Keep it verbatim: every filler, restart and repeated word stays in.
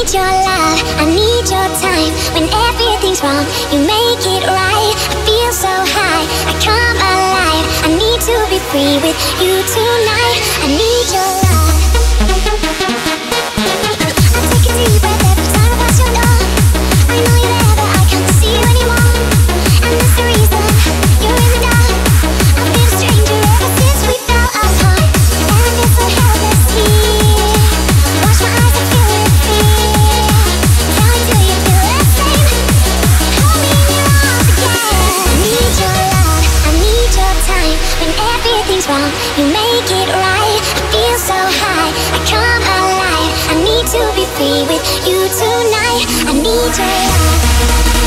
need your love, I need your time. When everything's wrong, you make it right. I feel so high, I come alive. I need to be free with you tonight. I need your love. I take a deep breath every time I pass your door. I know you're there, but I can't see you anymore. And that's the reason you're in the dark. I've been a stranger ever since we fell apart. And I feel so helpless here. Wash my eyes and fill with fear. Tell me, do you feel the same? Hold me in your arms again. I need your love, I need your time. When everything's wrong, you make it right. I feel so high, I come alive. I need to be free with you tonight. I need your love.